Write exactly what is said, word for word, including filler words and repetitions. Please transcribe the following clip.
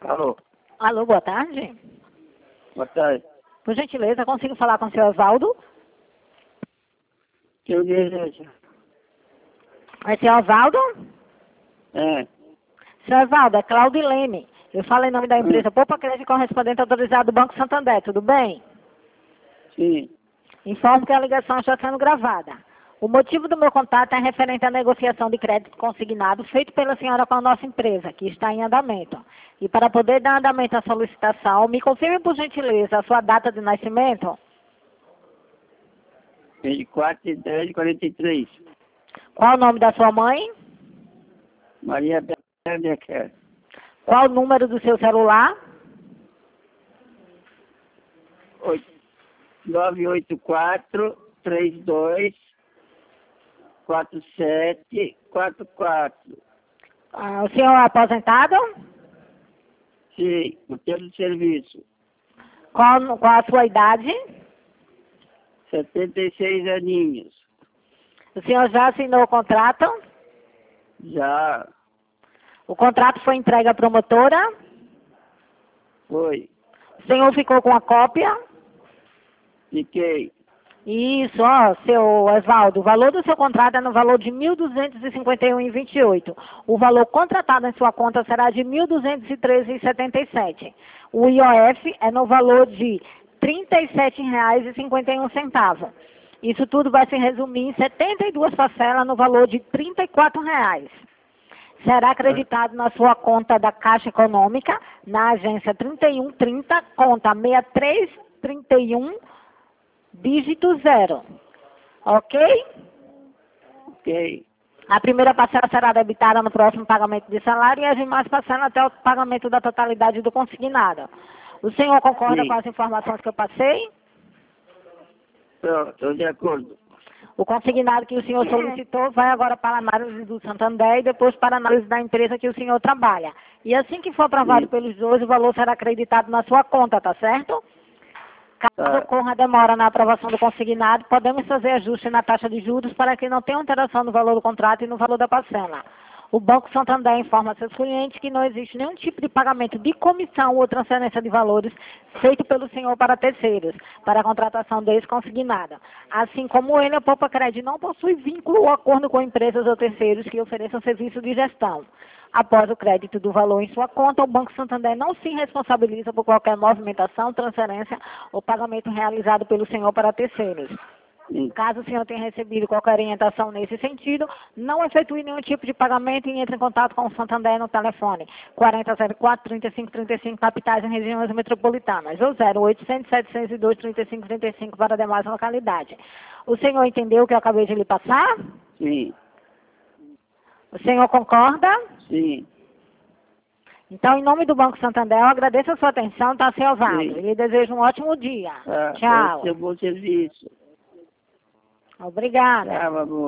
Alô, Alô, boa tarde. boa tarde. Por gentileza, consigo falar com o senhor Osvaldo? Que eu desejo? É senhor Osvaldo? É. Senhor Osvaldo, é Claudilene. Eu falo em nome da Hum. empresa Poupa Crédito correspondente autorizado do Banco Santander, tudo bem? Sim. Informo que a ligação está sendo gravada. O motivo do meu contato é referente à negociação de crédito consignado feito pela senhora com a nossa empresa, que está em andamento. E para poder dar andamento à solicitação, me confirme por gentileza a sua data de nascimento. vinte e quatro de dez de quarenta e três. Qual o nome da sua mãe? Maria Becker. Qual o número do seu celular? nove oito quatro, três dois, quatro sete quatro quatro. Ah, o senhor é aposentado? Sim, o tempo de serviço. Qual, qual a sua idade? setenta e seis aninhos. O senhor já assinou o contrato? Já O contrato foi entregue à promotora? foi. O senhor ficou com a cópia? Fiquei. Isso, ó, seu Osvaldo, o valor do seu contrato é no valor de mil duzentos e cinquenta e um vírgula vinte e oito. O valor contratado em sua conta será de mil duzentos e treze vírgula setenta e sete. O I O F é no valor de trinta e sete reais e cinquenta e um centavos. Isso tudo vai se resumir em setenta e duas parcelas no valor de trinta e quatro reais. Será acreditado na sua conta da Caixa Econômica, na agência trinta e um trinta, conta sessenta e três trinta e um, dígito zero. Ok? Ok. A primeira parcela será debitada no próximo pagamento de salário e as demais parcelas até o pagamento da totalidade do consignado. O senhor concorda Sim. com as informações que eu passei? Estou de acordo. O consignado que o senhor solicitou vai agora para a análise do Santander e depois para a análise da empresa que o senhor trabalha. E assim que for aprovado Sim. pelos dois, o valor será acreditado na sua conta, tá certo? Caso Tá. ocorra demora na aprovação do consignado, podemos fazer ajuste na taxa de juros para que não tenha alteração no valor do contrato e no valor da parcela. O Banco Santander informa seus clientes que não existe nenhum tipo de pagamento de comissão ou transferência de valores feito pelo senhor para terceiros, para a contratação deles consignada. Assim como ele, a Poupa Crédito não possui vínculo ou acordo com empresas ou terceiros que ofereçam serviço de gestão. Após o crédito do valor em sua conta, o Banco Santander não se responsabiliza por qualquer movimentação, transferência ou pagamento realizado pelo senhor para terceiros. Sim. Caso o senhor tenha recebido qualquer orientação nesse sentido, não efetue nenhum tipo de pagamento e entre em contato com o Santander no telefone quarenta zero quatro, trinta e cinco trinta e cinco, capitais e regiões metropolitanas, ou zero oitocentos, setecentos e dois, trinta e cinco trinta e cinco para demais localidades. O senhor entendeu o que eu acabei de lhe passar? Sim. O senhor concorda? Sim. Então, em nome do Banco Santander, eu agradeço a sua atenção, tá, seu Osvaldo? Sim. E lhe desejo um ótimo dia. Tá. Tchau. Esse é o bom serviço. Obrigada. Tá, amor.